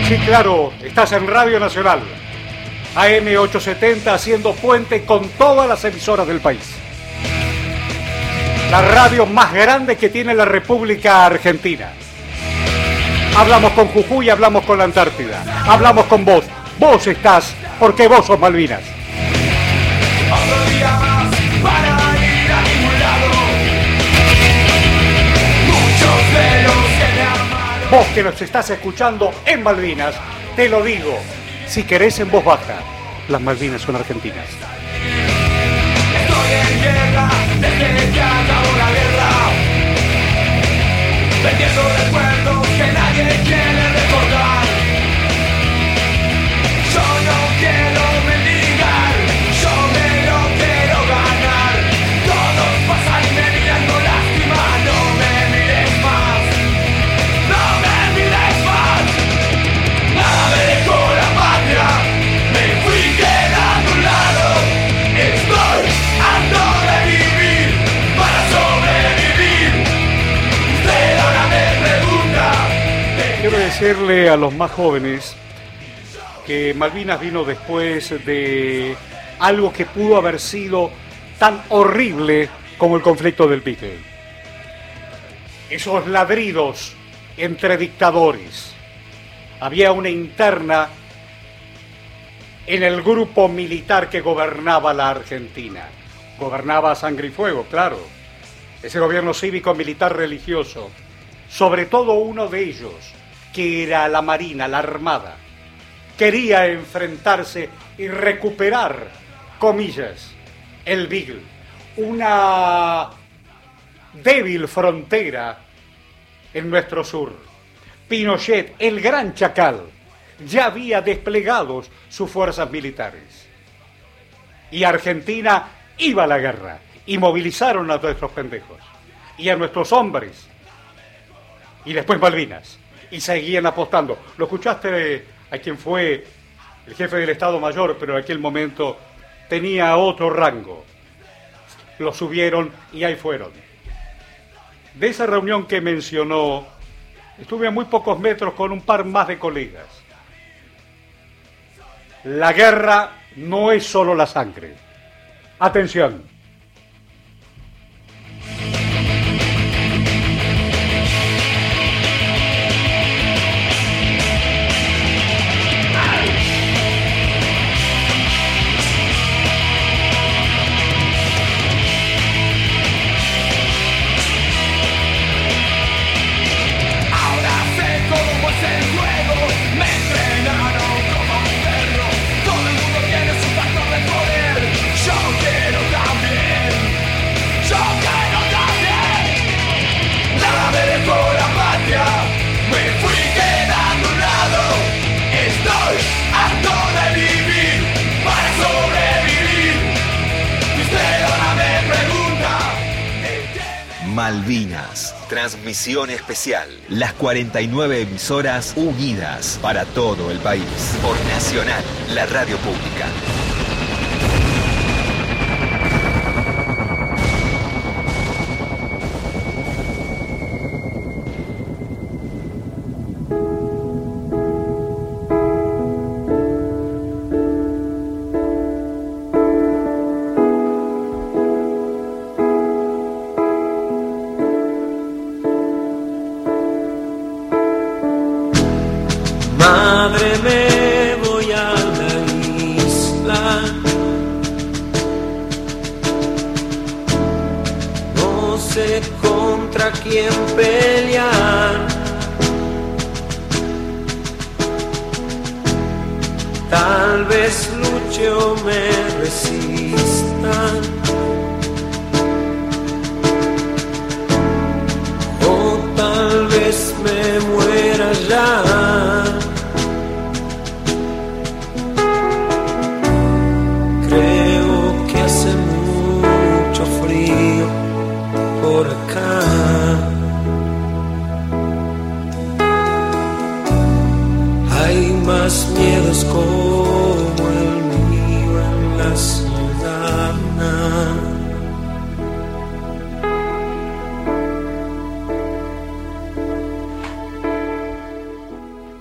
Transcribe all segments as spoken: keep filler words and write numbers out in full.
Sí, claro, estás en Radio Nacional, A M ochocientos setenta, haciendo puente con todas las emisoras del país. La radio más grande que tiene la República Argentina. Hablamos con Jujuy, hablamos con la Antártida, hablamos con vos. Vos estás, porque vos sos Malvinas. Otro día más para ir a ningún lado. Muchos de los que me amaron. Vos que nos estás escuchando en Malvinas, te lo digo, si querés en voz baja, las Malvinas son argentinas. Estoy en guerra desde que acabó la guerra, vendiendo recuerdos que nadie quiere recordar. Yo no quiero mendigar, yo me lo quiero ganar. Todos pasan y me miran con lástima, no me mires más, no me mires más. Nada me dejó la patria, me fui quedando a un lado. Estoy harto de vivir para sobrevivir. Usted ahora me pregunta. Quiero decirle a los más jóvenes que Malvinas vino después de algo que pudo haber sido tan horrible como el conflicto del Pique. Esos ladridos entre dictadores. Había una interna en el grupo militar que gobernaba la Argentina. Gobernaba a sangre y fuego, claro. Ese gobierno cívico-militar religioso. Sobre todo uno de ellos, que era la Marina, la Armada. Quería enfrentarse y recuperar, comillas, el Beagle. Una débil frontera en nuestro sur. Pinochet, el gran chacal, ya había desplegado sus fuerzas militares. Y Argentina iba a la guerra. Y movilizaron a nuestros pendejos. Y a nuestros hombres. Y después Malvinas. Y seguían apostando. ¿Lo escuchaste a quien fue el jefe del Estado Mayor, pero en aquel momento tenía otro rango? Lo subieron y ahí fueron. De esa reunión que mencionó, estuve a muy pocos metros con un par más de colegas. La guerra no es solo la sangre. Atención. Malvinas, transmisión especial. Las cuarenta y nueve emisoras unidas para todo el país. Por Nacional, la radio pública. Madre, me voy a la isla. No sé contra quién pelear. Tal vez luche o me resista. O tal vez me muera ya. Creo que hace mucho frío por acá. Hay más miedos como el mío en la ciudad.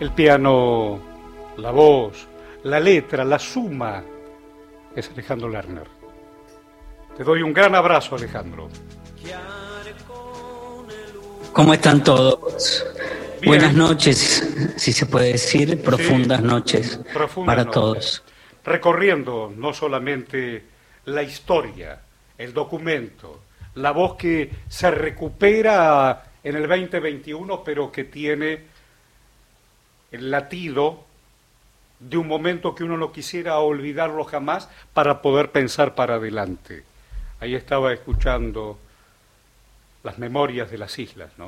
El piano, la voz, la letra, la suma es Alejandro Lerner. Te doy un gran abrazo, Alejandro. ¿Cómo están todos? Bien. Buenas noches, si se puede decir, profundas sí, noches profundas para noches. Todos. Recorriendo no solamente la historia, el documento, la voz que se recupera en el veinte veintiuno, pero que tiene el latido de un momento que uno no quisiera olvidarlo jamás para poder pensar para adelante. Ahí estaba escuchando las memorias de las islas, ¿no?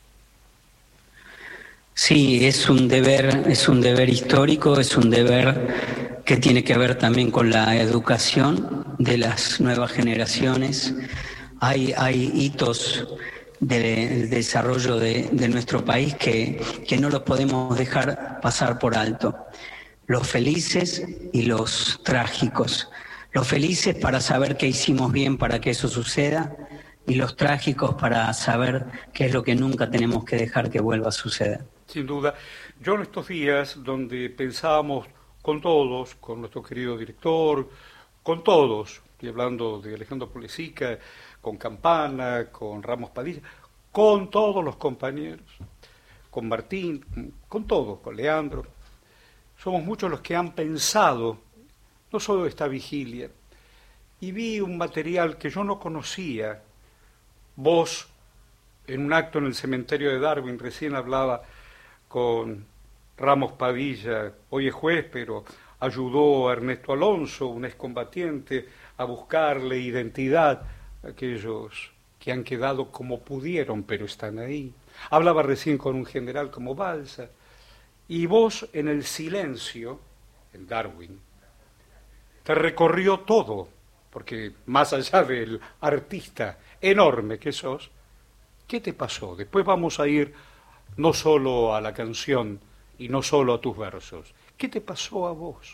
Sí, es un deber, es un deber histórico, es un deber que tiene que ver también con la educación de las nuevas generaciones. Hay, hay hitos del desarrollo de, de nuestro país que, que no los podemos dejar pasar por alto. Los felices y los trágicos. Los felices para saber qué hicimos bien para que eso suceda, y los trágicos para saber qué es lo que nunca tenemos que dejar que vuelva a suceder. Sin duda. Yo en estos días donde pensábamos con todos, con nuestro querido director, con todos, estoy hablando de Alejandro Polesica, con Campana, con Ramos Padilla, con todos los compañeros, con Martín, con todos, con Leandro, somos muchos los que han pensado no solo esta vigilia, y vi un material que yo no conocía. Vos, en un acto en el cementerio de Darwin, recién hablaba con Ramos Padilla, hoy es juez, pero ayudó a Ernesto Alonso, un excombatiente, a buscarle identidad a aquellos que han quedado como pudieron, pero están ahí. Hablaba recién con un general como Balsa, y vos en el silencio, en Darwin, te recorrió todo, porque más allá del artista enorme que sos, ¿qué te pasó? Después vamos a ir no solo a la canción y no solo a tus versos. ¿Qué te pasó a vos?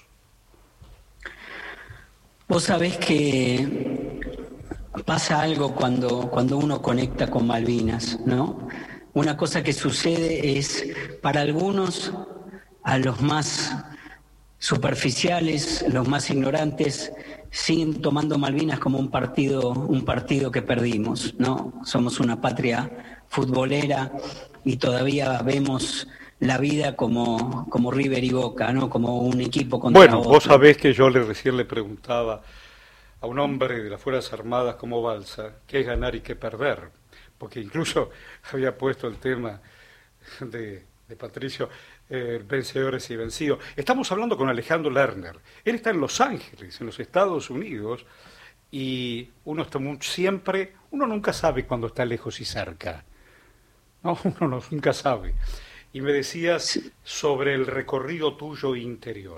Vos sabés que pasa algo cuando, cuando uno conecta con Malvinas, ¿no? Una cosa que sucede es, para algunos, a los más superficiales, los más ignorantes, siguen tomando Malvinas como un partido, un partido que perdimos, ¿no? Somos una patria futbolera y todavía vemos la vida como, como River y Boca, ¿no? Como un equipo contra bueno, otro. Vos sabés que yo le recién le preguntaba a un hombre de las Fuerzas Armadas como Balsa qué es ganar y qué perder, porque incluso había puesto el tema de, de Patricio, eh, vencedores y vencidos. Estamos hablando con Alejandro Lerner. Él está en Los Ángeles, en los Estados Unidos, y uno está muy, siempre, uno nunca sabe cuando está lejos y cerca, ¿no? Uno no, nunca sabe. Y me decías sobre el recorrido tuyo interior.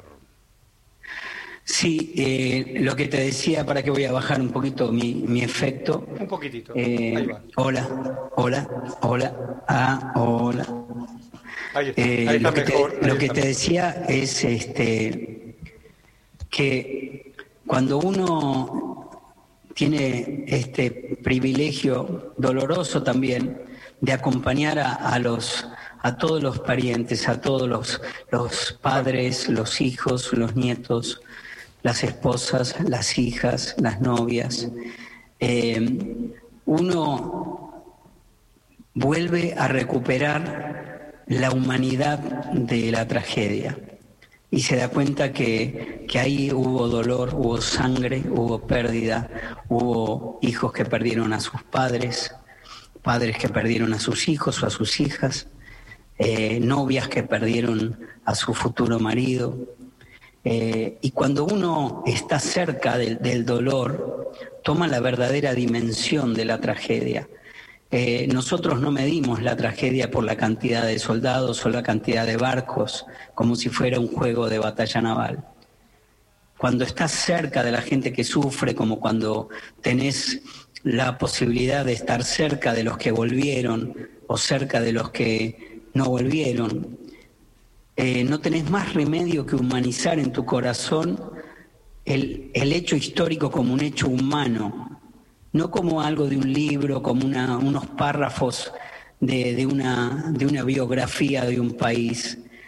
Sí, eh, lo que te decía, para que voy a bajar un poquito mi, mi efecto. Un poquitito. Eh, Ahí va. Hola, hola, hola, ah, hola. Ahí está, eh, ahí está lo que, mejor, te, ahí lo que está te decía es este que cuando uno tiene este privilegio doloroso también de acompañar a, a los a todos los parientes, a todos los, los padres, los hijos, los nietos, las esposas, las hijas, las novias, eh, uno vuelve a recuperar la humanidad de la tragedia y se da cuenta que, que ahí hubo dolor, hubo sangre, hubo pérdida, hubo hijos que perdieron a sus padres, padres que perdieron a sus hijos o a sus hijas, eh, novias que perdieron a su futuro marido. Eh, y cuando uno está cerca del, del dolor, toma la verdadera dimensión de la tragedia. Eh, nosotros no medimos la tragedia por la cantidad de soldados o la cantidad de barcos, como si fuera un juego de batalla naval. Cuando estás cerca de la gente que sufre, como cuando tenés la posibilidad de estar cerca de los que volvieron o cerca de los que no volvieron, eh, no tenés más remedio que humanizar en tu corazón el, el hecho histórico como un hecho humano, no como algo de un libro, como una, unos párrafos de, de, una, de una biografía de un país,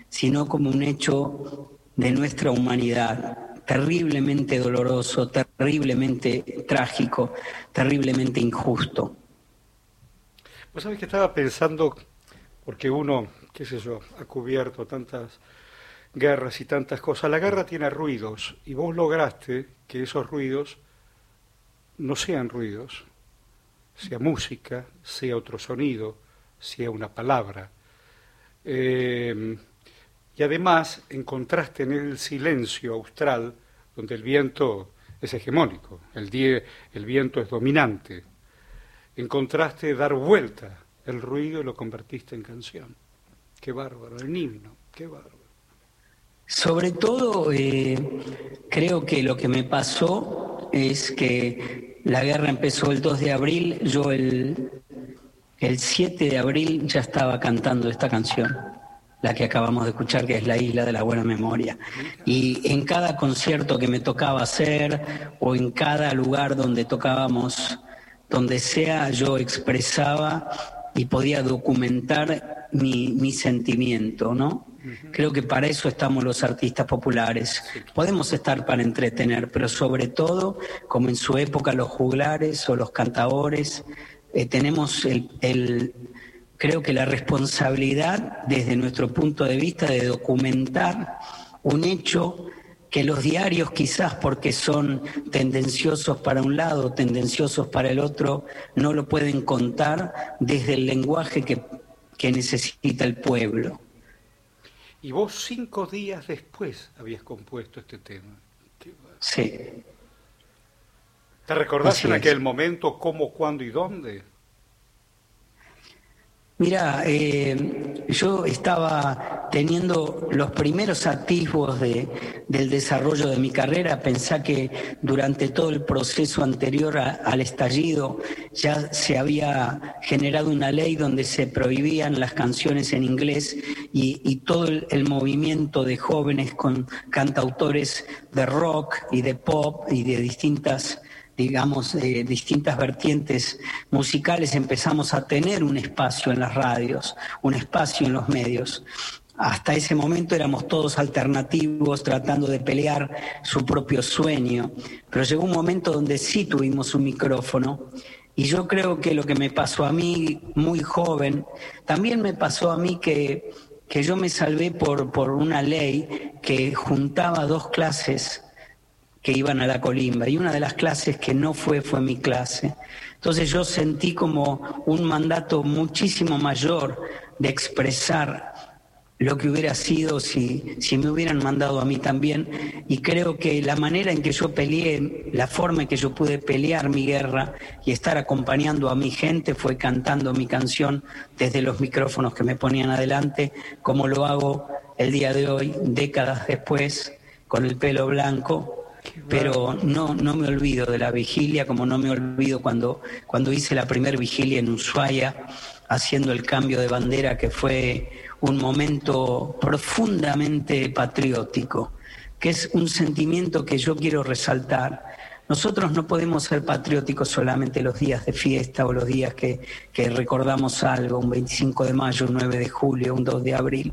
sino como un hecho de nuestra humanidad, terriblemente doloroso, terriblemente trágico, terriblemente injusto. Pues sabes que estaba pensando, porque uno, qué sé yo, ha cubierto tantas guerras y tantas cosas. La guerra tiene ruidos y vos lograste que esos ruidos no sean ruidos, sea música, sea otro sonido, sea una palabra. Eh, y además encontraste en el silencio austral, donde el viento es hegemónico, el, die, el viento es dominante, encontraste dar vuelta el ruido y lo convertiste en canción. Qué bárbaro, el himno, qué bárbaro. Sobre todo, eh, creo que lo que me pasó es que la guerra empezó el dos de abril, yo el, el siete de abril ya estaba cantando esta canción, la que acabamos de escuchar, que es La Isla de la Buena Memoria. Y en cada concierto que me tocaba hacer, o en cada lugar donde tocábamos, donde sea, yo expresaba y podía documentar mi, mi sentimiento, ¿no? Uh-huh. Creo que para eso estamos los artistas populares. Sí. Podemos estar para entretener, pero sobre todo, como en su época los juglares o los cantaores, eh, tenemos el, el, creo que la responsabilidad, desde nuestro punto de vista, de documentar un hecho que los diarios, quizás porque son tendenciosos para un lado, tendenciosos para el otro, no lo pueden contar desde el lenguaje que, que necesita el pueblo. Y vos cinco días después habías compuesto este tema. Qué sí. ¿Te recordás Así en es. aquel momento cómo, cuándo y dónde? Mira, eh, yo estaba teniendo los primeros atisbos de, del desarrollo de mi carrera. Pensé que durante todo el proceso anterior a, al estallido ya se había generado una ley donde se prohibían las canciones en inglés y, y todo el, el movimiento de jóvenes con cantautores de rock y de pop y de distintas digamos, eh, distintas vertientes musicales, empezamos a tener un espacio en las radios, un espacio en los medios. Hasta ese momento éramos todos alternativos, tratando de pelear su propio sueño, pero llegó un momento donde sí tuvimos un micrófono, y yo creo que lo que me pasó a mí muy joven, también me pasó a mí que, que yo me salvé por, por una ley que juntaba dos clases que iban a la colimba, y una de las clases que no fue, fue mi clase. Entonces yo sentí como un mandato muchísimo mayor de expresar lo que hubiera sido si, si me hubieran mandado a mí también, y creo que la manera en que yo peleé, la forma en que yo pude pelear mi guerra y estar acompañando a mi gente fue cantando mi canción desde los micrófonos que me ponían adelante, como lo hago el día de hoy, décadas después, con el pelo blanco. Pero no, no me olvido de la vigilia, como no me olvido cuando, cuando hice la primer vigilia en Ushuaia, haciendo el cambio de bandera, que fue un momento profundamente patriótico, que es un sentimiento que yo quiero resaltar. Nosotros no podemos ser patrióticos solamente los días de fiesta o los días que, que recordamos algo, un veinticinco de mayo, un nueve de julio, un dos de abril.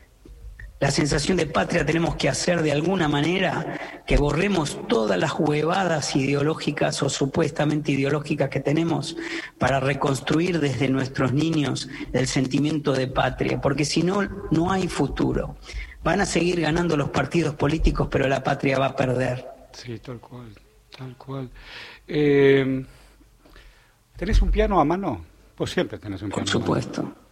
La sensación de patria tenemos que hacer de alguna manera que borremos todas las huevadas ideológicas o supuestamente ideológicas que tenemos para reconstruir desde nuestros niños el sentimiento de patria, porque si no, no hay futuro. Van a seguir ganando los partidos políticos, pero la patria va a perder. Sí, tal cual, tal cual. Eh, ¿Tenés un piano a mano? Pues siempre tenés un piano. Por supuesto. A mano.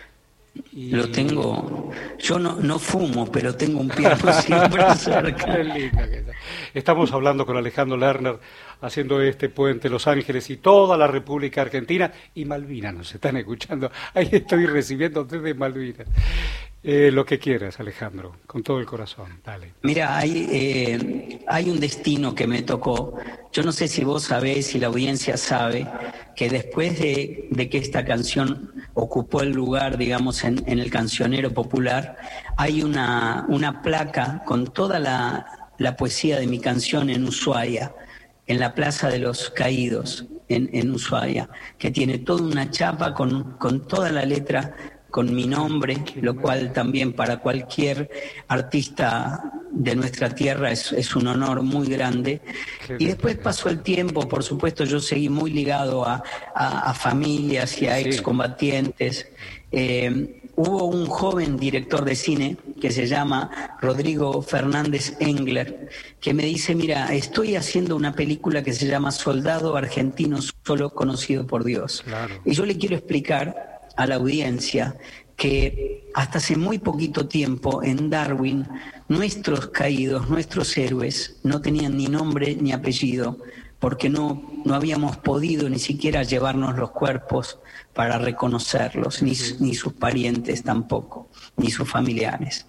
Y... Lo tengo, yo no, no fumo, pero tengo un piano siempre cerca. Qué linda que está. Estamos hablando con Alejandro Lerner, haciendo este puente Los Ángeles y toda la República Argentina, y Malvinas nos están escuchando. Ahí estoy recibiendo desde Malvinas. Eh, lo que quieras, Alejandro, con todo el corazón, dale. Mira, hay, eh, hay un destino que me tocó. Yo no sé si vos sabés, si la audiencia sabe, que después de, de que esta canción ocupó el lugar, digamos, en, en el cancionero popular, hay una, una placa con toda la, la poesía de mi canción en Ushuaia, en la Plaza de los Caídos, en, en Ushuaia, que tiene toda una chapa con, con toda la letra con mi nombre, lo cual también para cualquier artista de nuestra tierra es, es un honor muy grande. Y después pasó el tiempo, por supuesto, yo seguí muy ligado a, a, a familias y a excombatientes. Eh, hubo un joven director de cine que se llama Rodrigo Fernández Engler, que me dice, mira, estoy haciendo una película que se llama Soldado Argentino Solo Conocido por Dios. Claro. Y yo le quiero explicar a la audiencia que hasta hace muy poquito tiempo en Darwin nuestros caídos, nuestros héroes no tenían ni nombre ni apellido, porque no, no habíamos podido ni siquiera llevarnos los cuerpos para reconocerlos, ni, ni sus parientes tampoco, ni sus familiares.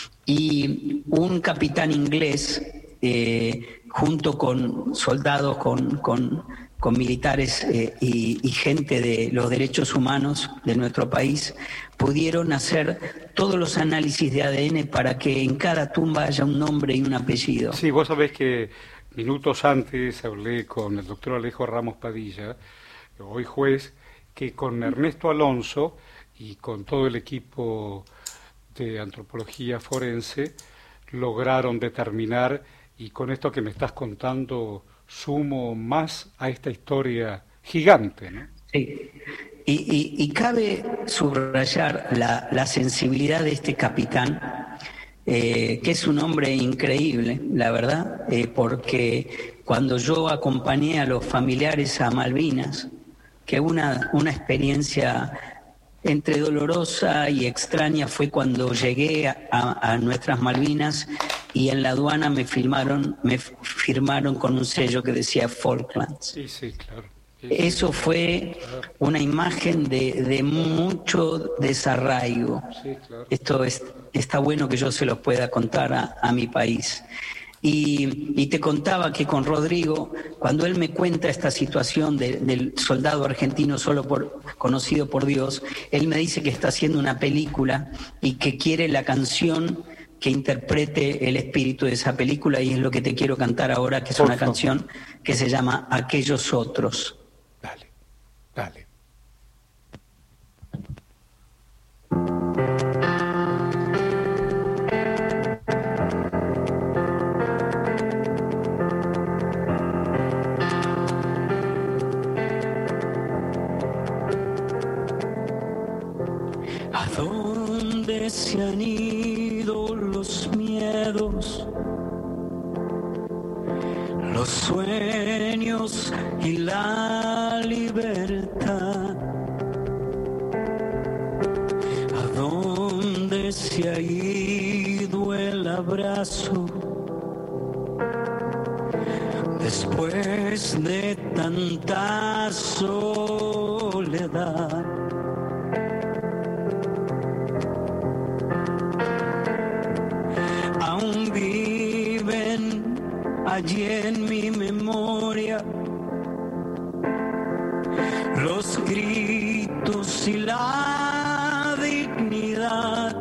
Y un capitán inglés, eh, junto con soldados, con, con, con militares eh, y, y gente de los derechos humanos de nuestro país, pudieron hacer todos los análisis de A D N para que en cada tumba haya un nombre y un apellido. Sí, vos sabés que minutos antes hablé con el doctor Alejo Ramos Padilla, hoy juez, que con Ernesto Alonso y con todo el equipo de antropología forense lograron determinar, y con esto que me estás contando sumo más a esta historia gigante, ¿no? Sí, y, y, y cabe subrayar la, la sensibilidad de este capitán, eh, que es un hombre increíble, la verdad, eh, porque cuando yo acompañé a los familiares a Malvinas, que una, una experiencia entre dolorosa y extraña fue cuando llegué a, a, a nuestras Malvinas y en la aduana me firmaron, me firmaron con un sello que decía Falklands. Sí, sí, claro. Sí, Eso fue claro. una imagen de, de mucho desarraigo. Sí, claro. Esto es, está bueno que yo se los pueda contar a, a mi país. Y, y te contaba que con Rodrigo, cuando él me cuenta esta situación de, del soldado argentino solo por, conocido por Dios, él me dice que está haciendo una película y que quiere la canción que interprete el espíritu de esa película, y es lo que te quiero cantar ahora, que es Por una favor. canción que se llama Aquellos Otros. Dale, dale. ¿A dónde se han ido los miedos, los sueños y la libertad? ¿A dónde se ha ido el abrazo después de tanta soledad? Aún viven allí en mi memoria los gritos y la dignidad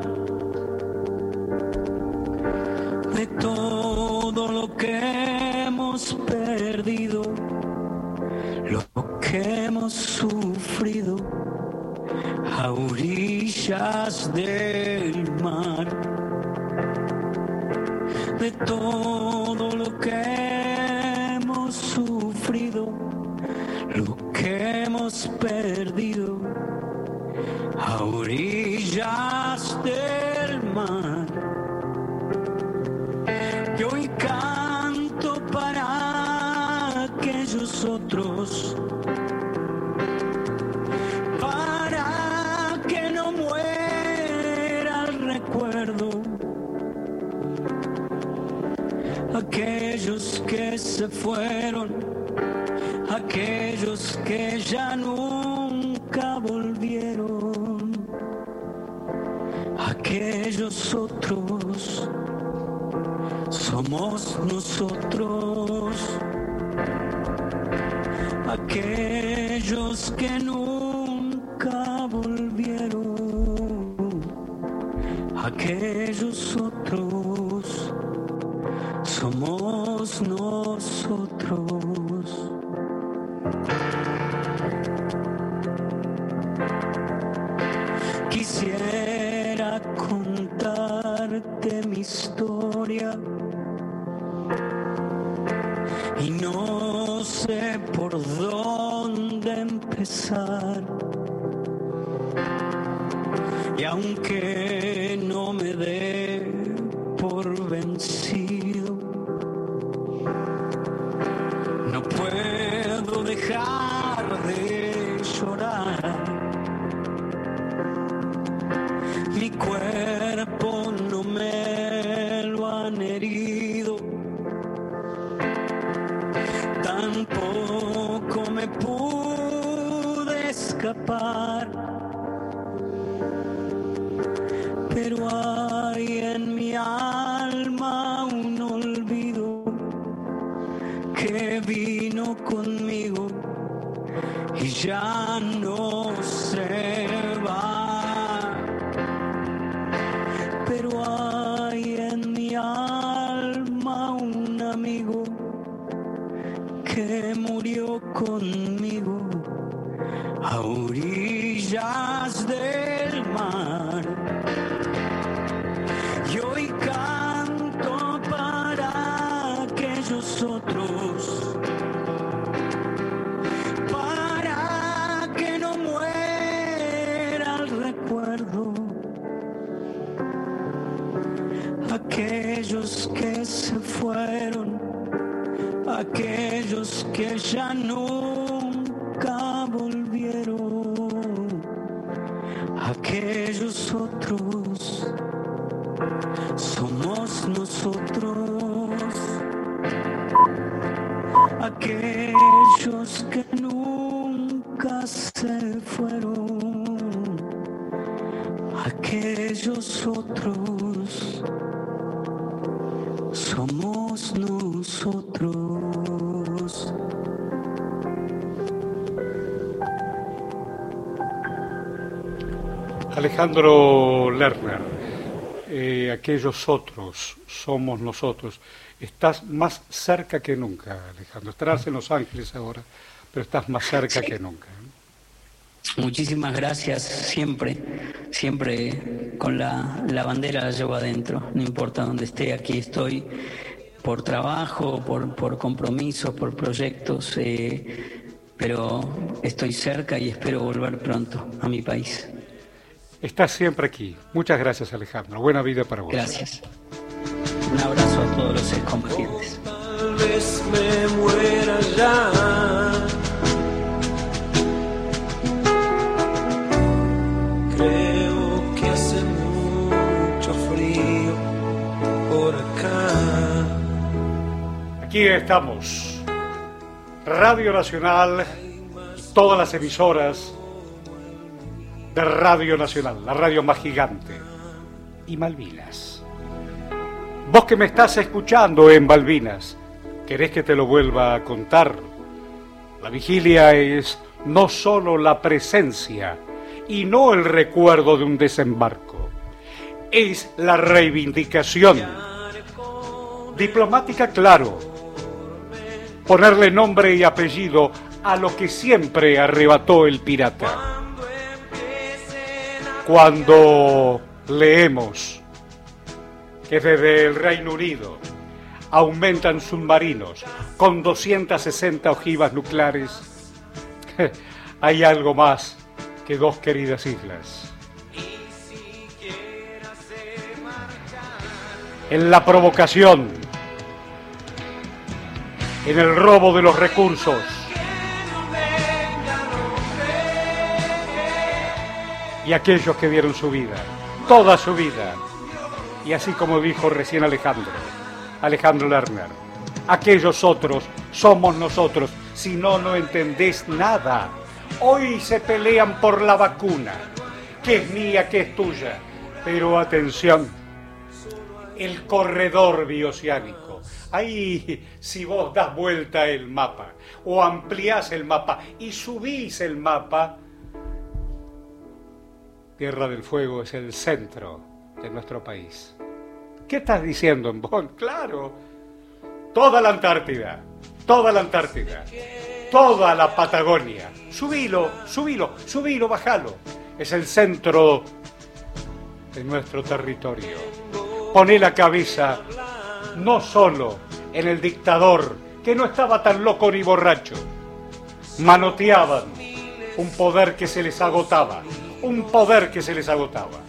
de todo lo que hemos perdido, lo que hemos sufrido a orillas del mar. De todo lo que hemos sufrido, lo que hemos perdido a orillas del mar. Y hoy canto para aquellos otros, para que no muera el recuerdo, aquellos que se fueron, aquellos que ya nunca volvieron, aquellos otros somos nosotros, aquellos que nunca volvieron, aquellos otros somos nosotros. Quisiera contarte mi historia y no sé por dónde empezar. Y aunque no me dé por vencido, no puedo dejar de llorar. Mi cuerpo no me lo han herido, tampoco me pude escapar, pero hay en mi alma un olvido que vino conmigo y ya no se va. Pero hay en mi alma un amigo que murió conmigo a orillas del mar. Y hoy canto para aquellos otros, para que no muera el recuerdo. Aquellos que se fueron, aquellos que ya nunca volvieron, aquellos otros somos nosotros, aquellos que nunca se fueron, aquellos otros somos nosotros. Alejandro Lerner, eh, aquellos otros somos nosotros. Estás más cerca que nunca, Alejandro. Estarás en Los Ángeles ahora, pero estás más cerca sí. que nunca. Muchísimas gracias, siempre, siempre con la, la bandera la llevo adentro, no importa dónde esté, aquí estoy por trabajo, por, por compromisos, por proyectos, eh, pero estoy cerca y espero volver pronto a mi país. Estás siempre aquí. Muchas gracias, Alejandro. Buena vida para vos. Gracias. Un abrazo a todos los excombatientes. Tal vez me muera ya. Creo que hace mucho frío por acá. Aquí estamos. Radio Nacional, todas las emisoras de Radio Nacional, la radio más gigante. Y Malvinas. Vos que me estás escuchando en Malvinas, ¿querés que te lo vuelva a contar? La vigilia es no solo la presencia y no el recuerdo de un desembarco, es la reivindicación diplomática, claro, ponerle nombre y apellido a lo que siempre arrebató el pirata. Cuando leemos que desde el Reino Unido aumentan submarinos con doscientas sesenta ojivas nucleares, hay algo más que dos queridas islas. En la provocación, en el robo de los recursos, y aquellos que dieron su vida, toda su vida, y así como dijo recién Alejandro, Alejandro Lerner, aquellos otros somos nosotros. Si no, no entendés nada. Hoy se pelean por la vacuna, que es mía, que es tuya, pero atención, el corredor bioceánico. Ahí, si vos das vuelta el mapa, o ampliás el mapa, y subís el mapa, Tierra del Fuego es el centro de nuestro país. ¿Qué estás diciendo en Bonn? Claro, toda la Antártida, toda la Antártida, toda la Patagonia. Subilo, subilo, subilo, bajalo. Es el centro de nuestro territorio. Poné la cabeza no solo en el dictador, que no estaba tan loco ni borracho. Manoteaban un poder que se les agotaba, un poder que se les agotaba.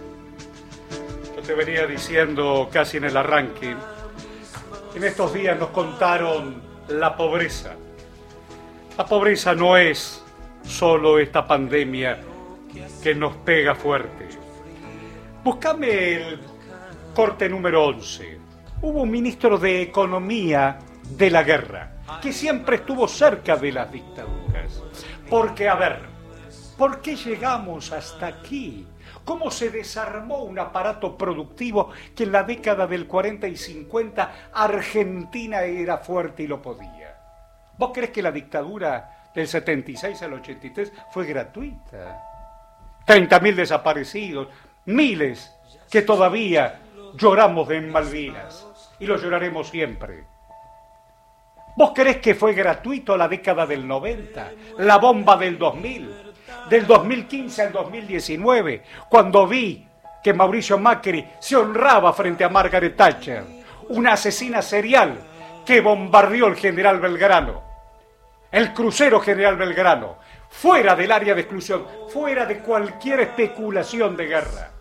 Yo te venía diciendo casi en el arranque, en estos días nos contaron la pobreza. La pobreza no es solo esta pandemia que nos pega fuerte. Búscame el corte número once. Hubo un ministro de Economía de la guerra que siempre estuvo cerca de las dictaduras. Porque, a ver, ¿por qué llegamos hasta aquí? ¿Cómo se desarmó un aparato productivo que en la década del cuarenta y cincuenta Argentina era fuerte y lo podía? ¿Vos crees que la dictadura del setenta y seis al ochenta y tres fue gratuita? treinta mil desaparecidos, miles que todavía lloramos en Malvinas y lo lloraremos siempre. ¿Vos creés que fue gratuito la década del noventa, la bomba del dos mil, del dos mil quince al dos mil diecinueve, cuando vi que Mauricio Macri se honraba frente a Margaret Thatcher, una asesina serial que bombardeó el General Belgrano, el crucero General Belgrano, fuera del área de exclusión, fuera de cualquier especulación de guerra?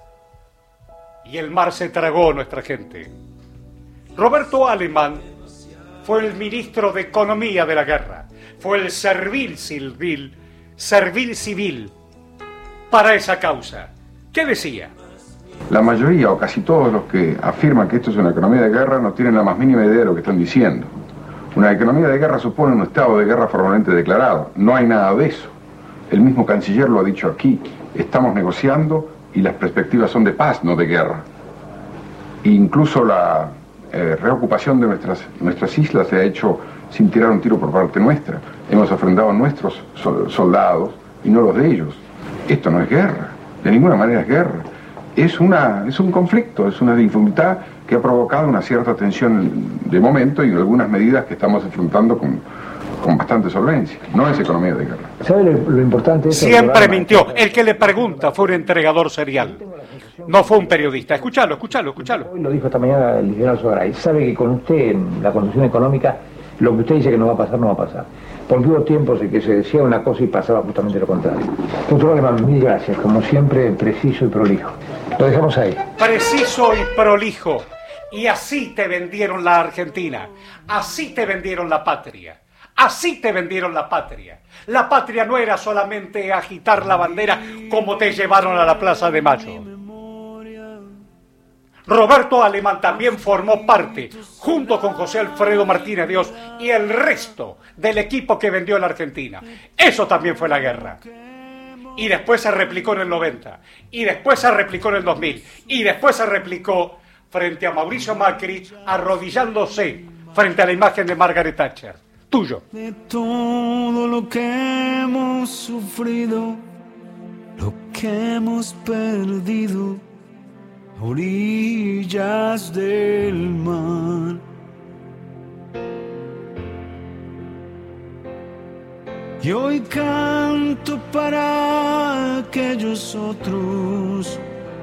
Y el mar se tragó a nuestra gente. Roberto Alemán fue el ministro de Economía de la guerra, fue el servil civil, servil civil para esa causa. ¿Qué decía? La mayoría o casi todos los que afirman que esto es una economía de guerra no tienen la más mínima idea de lo que están diciendo. Una economía de guerra supone un estado de guerra formalmente declarado. No hay nada de eso. El mismo canciller lo ha dicho aquí. Estamos negociando y las perspectivas son de paz, no de guerra. Incluso la eh, reocupación de nuestras, nuestras islas se ha hecho sin tirar un tiro por parte nuestra. Hemos ofrendado a nuestros soldados y no los de ellos. Esto no es guerra, de ninguna manera es guerra. Es, una, es un conflicto, es una dificultad que ha provocado una cierta tensión de momento y algunas medidas que estamos enfrentando con, con bastante solvencia. No es economía de guerra. ¿Sabe lo, lo importante? Es Siempre mintió. El que le pregunta fue un entregador serial. No fue un periodista. Escuchalo, escuchalo, escuchalo. Hoy lo dijo esta mañana el general Sogaray. Sabe que con usted en la construcción económica lo que usted dice que no va a pasar, no va a pasar. Porque hubo tiempos en que se decía una cosa y pasaba justamente lo contrario. Doctor Alemán, mil gracias. Como siempre, preciso y prolijo. Lo dejamos ahí. Preciso y prolijo. Y así te vendieron la Argentina. Así te vendieron la patria. Así te vendieron la patria. La patria no era solamente agitar la bandera como te llevaron a la Plaza de Mayo. Roberto Alemán también formó parte, junto con José Alfredo Martínez Dios y el resto del equipo que vendió la Argentina. Eso también fue la guerra. Y después se replicó en el noventa. Y después se replicó en el dos mil. Y después se replicó frente a Mauricio Macri, arrodillándose frente a la imagen de Margaret Thatcher. Tuyo. De todo lo que hemos sufrido, lo que hemos perdido, a orillas del mar. Y hoy canto para aquellos otros,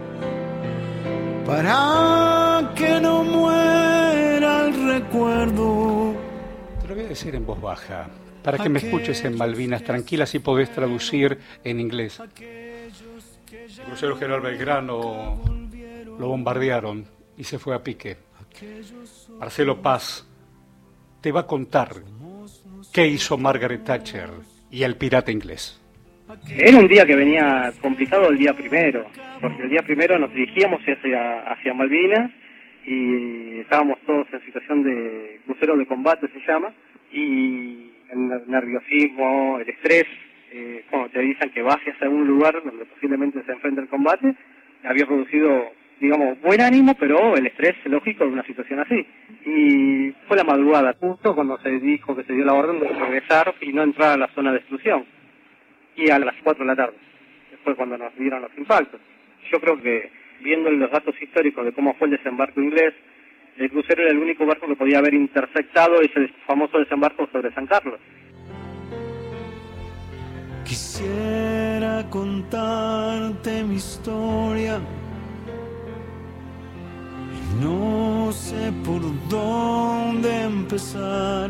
para que no muera el recuerdo. Te lo voy a decir en voz baja, para que me escuches en Malvinas, tranquila, si podés traducir en inglés. El crucero General Belgrano lo bombardearon y se fue a pique. Marcelo Paz te va a contar qué hizo Margaret Thatcher y el pirata inglés. Era un día que venía complicado el día primero, porque el día primero nos dirigíamos hacia, hacia Malvinas y estábamos todos en situación de crucero de combate, se llama, y el nerviosismo, el estrés, eh, cuando te avisan que vas hacia un lugar donde posiblemente se enfrenta el combate, había producido, digamos, buen ánimo, pero el estrés lógico de una situación así. Y fue la madrugada, justo cuando se dijo que se dio la orden de regresar y no entrar a la zona de exclusión. Y a las cuatro de la tarde, fue cuando nos dieron los impactos. Yo creo que, viendo los datos históricos de cómo fue el desembarco inglés, el crucero era el único barco que podía haber interceptado ese famoso desembarco sobre San Carlos. Quisiera contarte mi historia, no sé por dónde empezar.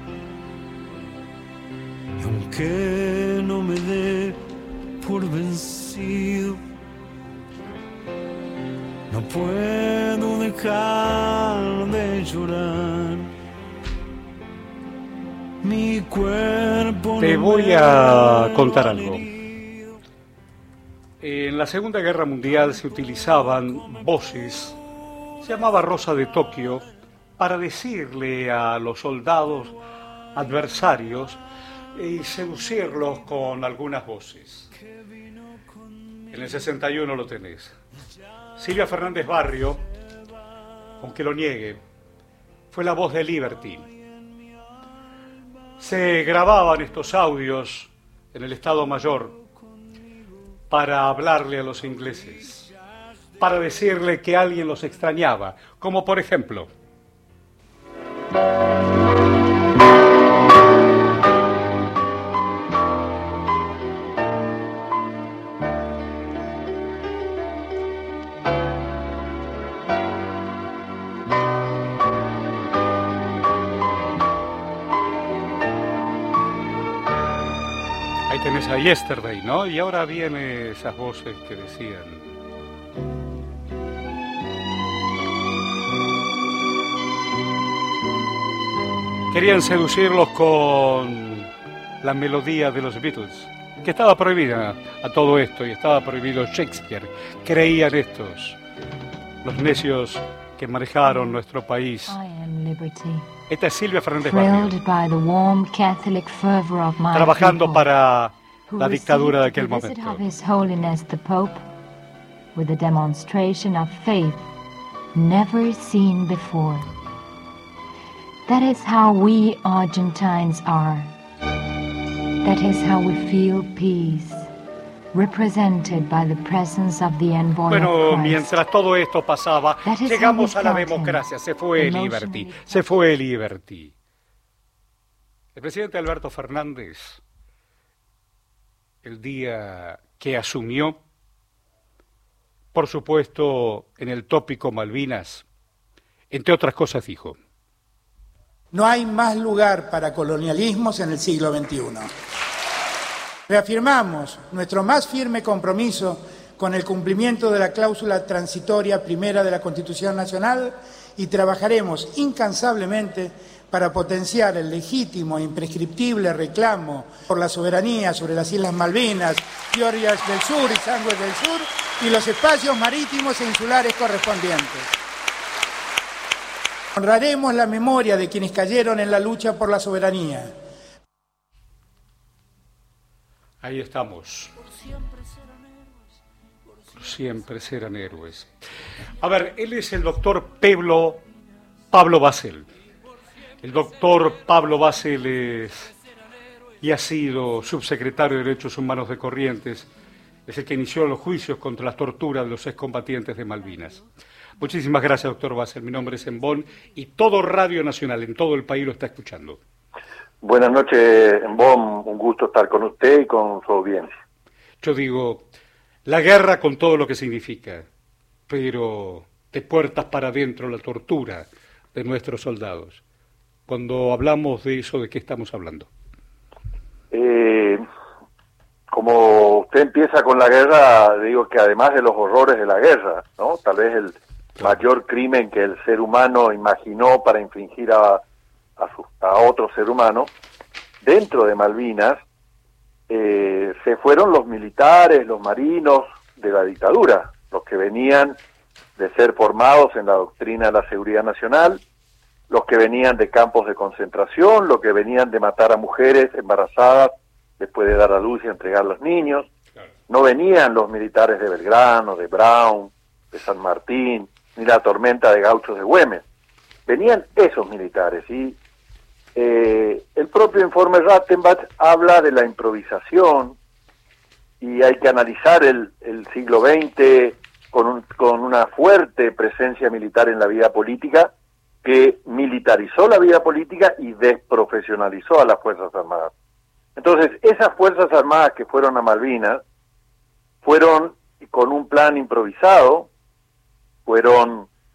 Y aunque no me dé por vencido, no puedo dejar de llorar. Mi cuerpo Te no voy me a contar lo algo. herido. En la Segunda Guerra Mundial se utilizaban voces, se llamaba Rosa de Tokio, para decirle a los soldados adversarios y seducirlos con algunas voces. En el sesenta y uno lo tenés. Silvia Fernández Barrio, aunque lo niegue, fue la voz de Liberty. Se grababan estos audios en el Estado Mayor para hablarle a los ingleses, para decirle que alguien los extrañaba, como por ejemplo... Ahí tenés a Yesterday, ¿no? Y ahora vienen esas voces que decían... Querían seducirlos con la melodía de los Beatles, que estaba prohibida a todo esto, y estaba prohibido Shakespeare. Creían estos, los necios que manejaron nuestro país. Esta es Silvia Fernández Barrio, trabajando para la dictadura de aquel momento. With a demonstration of faith never seen before. That is how we Argentines are. That is how we feel peace, represented by the presence of the envoy Bueno, of Christ. mientras todo esto pasaba, That is llegamos how a la we felt him, democracia. Se fue emotionally. Liberty, se fue Liberty. El presidente Alberto Fernández, el día que asumió, por supuesto, en el tópico Malvinas, entre otras cosas dijo: no hay más lugar para colonialismos en el siglo veintiuno. Reafirmamos nuestro más firme compromiso con el cumplimiento de la cláusula transitoria primera de la Constitución Nacional y trabajaremos incansablemente para potenciar el legítimo e imprescriptible reclamo por la soberanía sobre las Islas Malvinas, Georgias del Sur y Sandwich del Sur y los espacios marítimos e insulares correspondientes. Honraremos la memoria de quienes cayeron en la lucha por la soberanía. Ahí estamos. Por siempre serán héroes. A ver, él es el doctor Pablo, Pablo Basel. El doctor Pablo Basel es, y ha sido subsecretario de Derechos Humanos de Corrientes, es el que inició los juicios contra las torturas de los excombatientes de Malvinas. Muchísimas gracias, doctor Basel. Mi nombre es Embón y todo Radio Nacional en todo el país lo está escuchando. Buenas noches, Embón. Un gusto estar con usted y con su audiencia. Yo digo, la guerra con todo lo que significa, pero de puertas para adentro la tortura de nuestros soldados. Cuando hablamos de eso, ¿de qué estamos hablando? Eh, como usted empieza con la guerra, digo que además de los horrores de la guerra, ¿no? Tal vez el mayor crimen que el ser humano imaginó para infligir a, a, su, a otro ser humano, dentro de Malvinas, eh, se fueron los militares, los marinos de la dictadura, los que venían de ser formados en la doctrina de la seguridad nacional, los que venían de campos de concentración, los que venían de matar a mujeres embarazadas después de dar a luz y entregar a los niños. No venían los militares de Belgrano, de Brown, de San Martín, ni la tormenta de gauchos de Güemes. Venían esos militares. Y eh, el propio informe Rattenbach habla de la improvisación, y hay que analizar el, el siglo veinte con, un, con una fuerte presencia militar en la vida política, que militarizó la vida política y desprofesionalizó a las Fuerzas Armadas. Entonces, esas Fuerzas Armadas que fueron a Malvinas fueron con un plan improvisado, fueron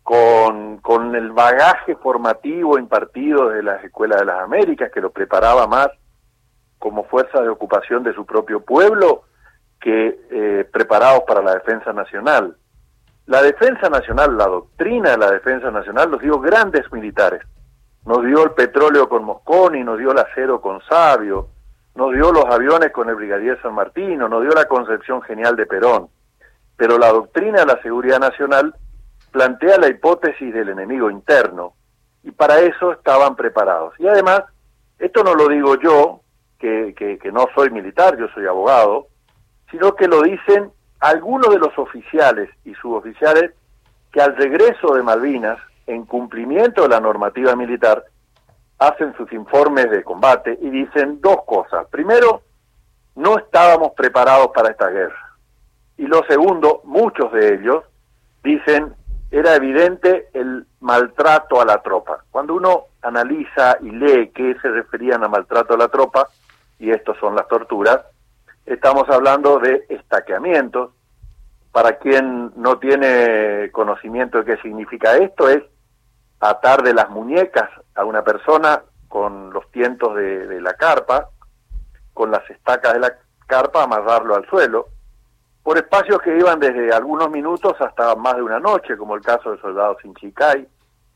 con, con el bagaje formativo impartido de las Escuelas de las Américas, que lo preparaba más como fuerza de ocupación de su propio pueblo que eh, preparados para la defensa nacional. La defensa nacional, la doctrina de la defensa nacional nos dio grandes militares. Nos dio el petróleo con Mosconi, nos dio el acero con Sabio, nos dio los aviones con el brigadier San Martino, nos dio la concepción genial de Perón. Pero la doctrina de la seguridad nacional plantea la hipótesis del enemigo interno, y para eso estaban preparados. Y además, esto no lo digo yo, que, que, que no soy militar, yo soy abogado, sino que lo dicen algunos de los oficiales y suboficiales que al regreso de Malvinas, en cumplimiento de la normativa militar, hacen sus informes de combate y dicen dos cosas. Primero, no estábamos preparados para esta guerra. Y lo segundo, muchos de ellos dicen, era evidente el maltrato a la tropa. Cuando uno analiza y lee qué se referían a maltrato a la tropa, y estos son las torturas, estamos hablando de estaqueamientos. Para quien no tiene conocimiento de qué significa esto, es atar de las muñecas a una persona con los tientos de, de la carpa, con las estacas de la carpa, amarrarlo al suelo, por espacios que iban desde algunos minutos hasta más de una noche, como el caso de soldados en Chicay,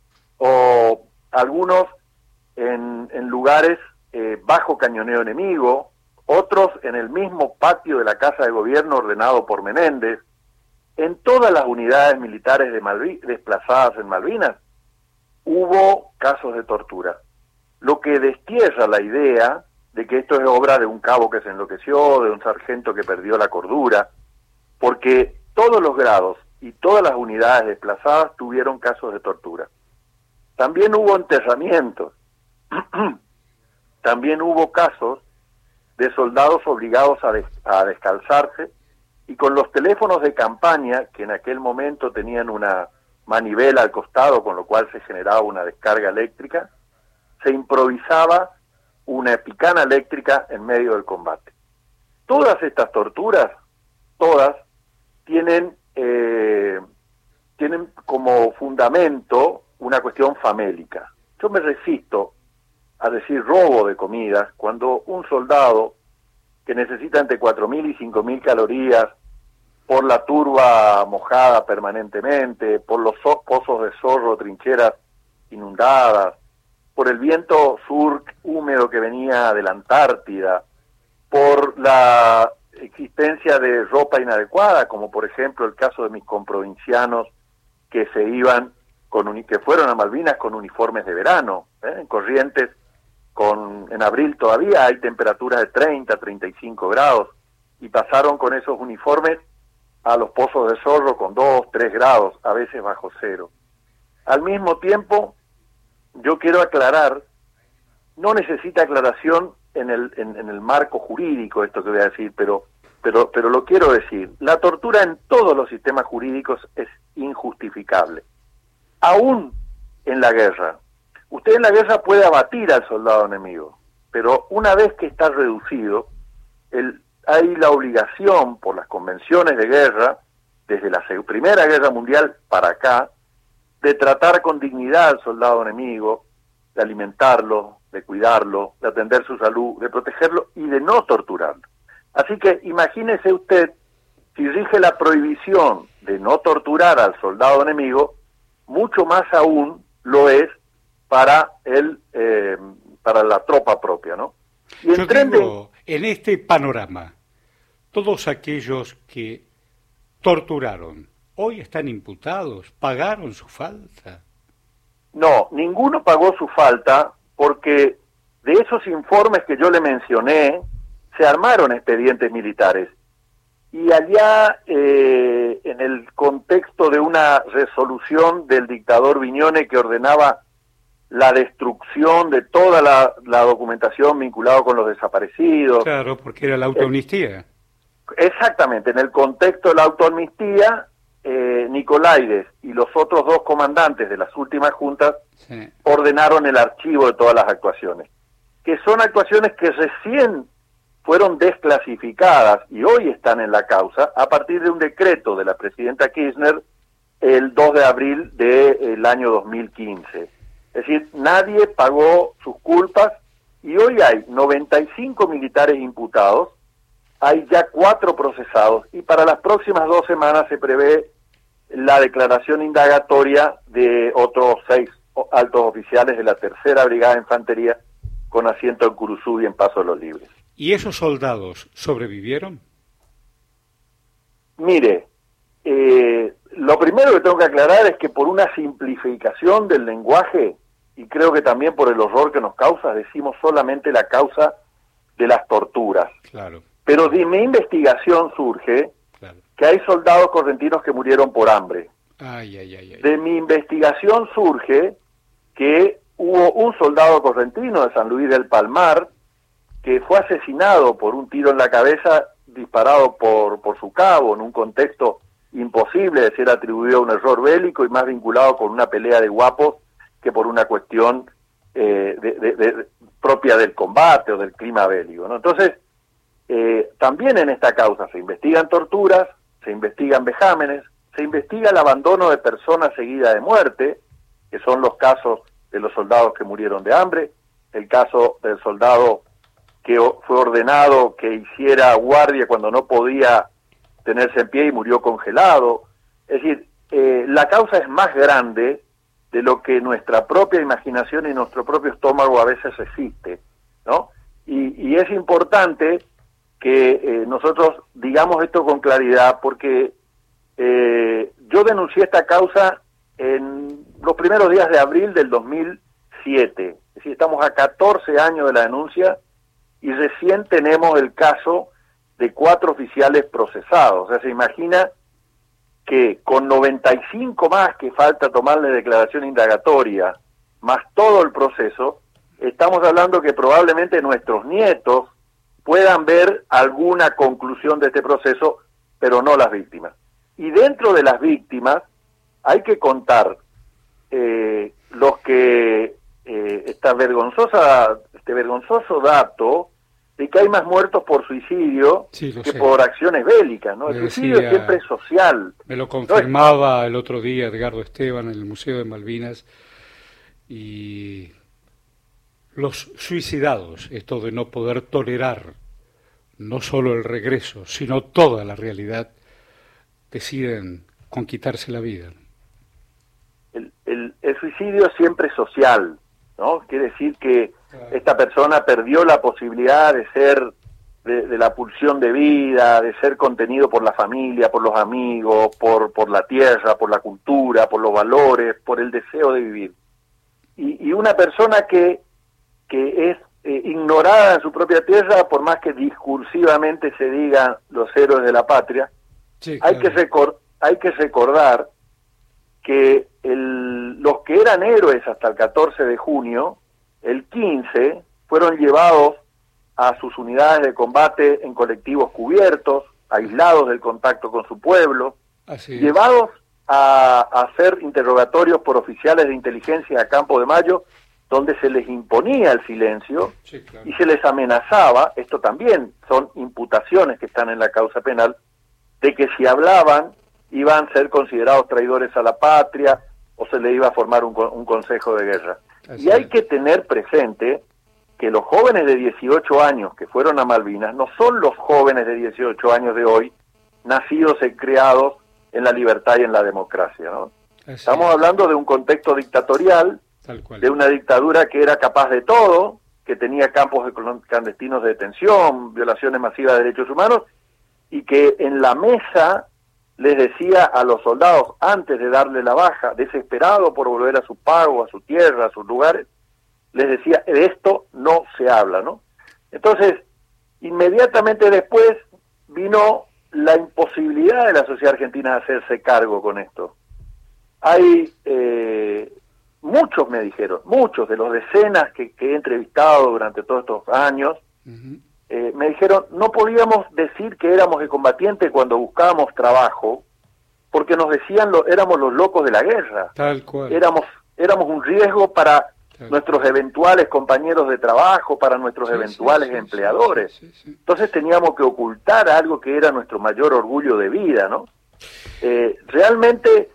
o algunos en, en lugares eh, bajo cañoneo enemigo, otros en el mismo patio de la Casa de Gobierno ordenado por Menéndez. En todas las unidades militares de Malvi- desplazadas en Malvinas hubo casos de tortura, lo que destierra la idea de que esto es obra de un cabo que se enloqueció, de un sargento que perdió la cordura, porque todos los grados y todas las unidades desplazadas tuvieron casos de tortura. También hubo enterramientos, también hubo casos de soldados obligados a, des- a descalzarse y con los teléfonos de campaña, que en aquel momento tenían una manivela al costado, con lo cual se generaba una descarga eléctrica, se improvisaba una picana eléctrica en medio del combate. Todas estas torturas, todas, tienen, eh, tienen como fundamento una cuestión famélica. Yo me resisto a decir robo de comidas cuando un soldado que necesita entre cuatro mil y cinco mil calorías por la turba mojada permanentemente, por los so- pozos de zorro, trincheras inundadas, por el viento sur húmedo que venía de la Antártida, por la existencia de ropa inadecuada, como por ejemplo el caso de mis comprovincianos que se iban con uni- que fueron a Malvinas con uniformes de verano, ¿eh? En Corrientes con en abril todavía hay temperaturas de treinta, treinta y cinco grados y pasaron con esos uniformes a los pozos de zorro con dos, tres grados, a veces bajo cero. Al mismo tiempo, yo quiero aclarar, no necesita aclaración en el en, en el marco jurídico esto que voy a decir, pero pero pero lo quiero decir. La tortura en todos los sistemas jurídicos es injustificable, aún en la guerra. Usted en la guerra puede abatir al soldado enemigo, pero una vez que está reducido, el, hay la obligación por las convenciones de guerra, desde la Primera Guerra Mundial para acá, de tratar con dignidad al soldado enemigo, de alimentarlo, de cuidarlo, de atender su salud, de protegerlo y de no torturarlo. Así que imagínese usted, si rige la prohibición de no torturar al soldado enemigo, mucho más aún lo es para el eh, para la tropa propia, ¿no? Y Yo digo, en este panorama, todos aquellos que torturaron, hoy están imputados, pagaron su falta. No, ninguno pagó su falta porque de esos informes que yo le mencioné, se armaron expedientes militares. Y allá, eh, en el contexto de una resolución del dictador Viñone que ordenaba la destrucción de toda la, la documentación vinculada con los desaparecidos. Claro, porque era la autoamnistía. Eh, exactamente, en el contexto de la autoamnistía, eh, Nicolaides y los otros dos comandantes de las últimas juntas sí. ordenaron el archivo de todas las actuaciones, que son actuaciones que recién fueron desclasificadas y hoy están en la causa a partir de un decreto de la presidenta Kirchner el dos de abril del año dos mil quince. Es decir, nadie pagó sus culpas y hoy hay noventa y cinco militares imputados, hay ya cuatro procesados y para las próximas dos semanas se prevé la declaración indagatoria de otros seis altos oficiales de la tercera Brigada de Infantería con asiento en Curuzú y en Paso de los Libres. ¿Y esos soldados sobrevivieron? Mire, eh, lo primero que tengo que aclarar es que por una simplificación del lenguaje, y creo que también por el horror que nos causa, decimos solamente la causa de las torturas. Claro. Pero de mi investigación surge claro. que hay soldados correntinos que murieron por hambre. Ay, ay, ay, ay. De mi investigación surge que hubo un soldado correntino de San Luis del Palmar que fue asesinado por un tiro en la cabeza disparado por, por su cabo en un contexto imposible de ser atribuido a un error bélico y más vinculado con una pelea de guapos que por una cuestión eh, de, de, de, propia del combate o del clima bélico, ¿no? Entonces, eh, también en esta causa se investigan torturas, se investigan vejámenes, se investiga el abandono de personas seguida de muerte, que son los casos de los soldados que murieron de hambre, el caso del soldado que fue ordenado que hiciera guardia cuando no podía tenerse en pie y murió congelado. Es decir, eh, la causa es más grande de lo que nuestra propia imaginación y nuestro propio estómago a veces resiste, ¿no? Y, y es importante que eh, nosotros digamos esto con claridad, porque eh, yo denuncié esta causa en los primeros días de abril del dos mil siete, es decir, estamos a catorce años de la denuncia y recién tenemos el caso de cuatro oficiales procesados. O sea, se imagina que con noventa y cinco más que falta tomarle declaración indagatoria, más todo el proceso, estamos hablando que probablemente nuestros nietos puedan ver alguna conclusión de este proceso, pero no las víctimas. Y dentro de las víctimas hay que contar eh, los que eh, esta vergonzosa, este vergonzoso dato de que hay más muertos por suicidio sí, que sé. por acciones bélicas, ¿no? Me El suicidio decía, siempre es social. Me lo confirmaba el otro día Edgardo Esteban en el Museo de Malvinas, y los suicidados, esto de no poder tolerar no solo el regreso, sino toda la realidad, deciden con quitarse la vida. El, el, el suicidio siempre es social, ¿no? Quiere decir que esta persona perdió la posibilidad de ser, de, de la pulsión de vida, de ser contenido por la familia, por los amigos, por, por la tierra, por la cultura, por los valores, por el deseo de vivir. Y, y una persona que, que es eh, ignorada en su propia tierra, por más que discursivamente se digan los héroes de la patria, sí, claro. hay, que recor- hay que recordar que el, los que eran héroes hasta el catorce de junio, el quince, fueron llevados a sus unidades de combate en colectivos cubiertos, aislados del contacto con su pueblo, Así llevados a, a hacer interrogatorios por oficiales de inteligencia a Campo de Mayo, donde se les imponía el silencio sí, claro. y se les amenazaba, esto también son imputaciones que están en la causa penal, de que si hablaban iban a ser considerados traidores a la patria o se le iba a formar un, un consejo de guerra. Así y hay es. que tener presente que los jóvenes de dieciocho años que fueron a Malvinas no son los jóvenes de dieciocho años de hoy, nacidos y criados en la libertad y en la democracia, ¿no? Estamos es. hablando de un contexto dictatorial, Tal cual. de una dictadura que era capaz de todo, que tenía campos de clandestinos de detención, violaciones masivas de derechos humanos, y que en la mesa les decía a los soldados, antes de darle la baja, desesperado por volver a su pago, a su tierra, a sus lugares, les decía, de esto no se habla, ¿no? Entonces, inmediatamente después vino la imposibilidad de la sociedad argentina de hacerse cargo con esto. Hay, eh, muchos me dijeron, muchos de los decenas que, que he entrevistado durante todos estos años, uh-huh. Eh, me dijeron, no podíamos decir que éramos excombatientes cuando buscábamos trabajo, porque nos decían, lo, éramos los locos de la guerra. Tal cual. Éramos, éramos un riesgo para Tal nuestros cual. eventuales compañeros de trabajo, para nuestros sí, eventuales sí, sí, empleadores. Sí, sí, sí, sí. Entonces teníamos que ocultar algo que era nuestro mayor orgullo de vida, ¿no? Eh, realmente